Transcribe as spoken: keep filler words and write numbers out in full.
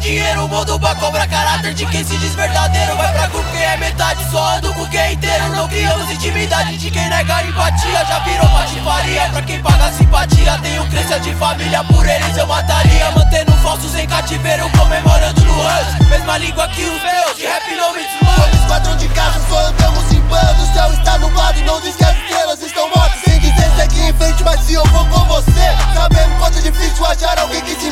dinheiro, o mundo pra cobrar caráter de quem se diz verdadeiro. Vai pra grupo quem é metade, só ando com quem é inteiro. Não criamos intimidade de quem nega empatia. Já virou patifaria pra quem paga simpatia. Tenho crença de família, por eles eu mataria. Mantendo falsos em cativeiro, comemorando no rush. Mesma língua que os meus, de rap não me deslude. Sou esquadrão de caça, só andamos em bando. O céu está nublado e não diz que as estrelas estão mortas. Sem dizer segue em frente, mas se eu vou com você, sabemos quanto é difícil achar alguém que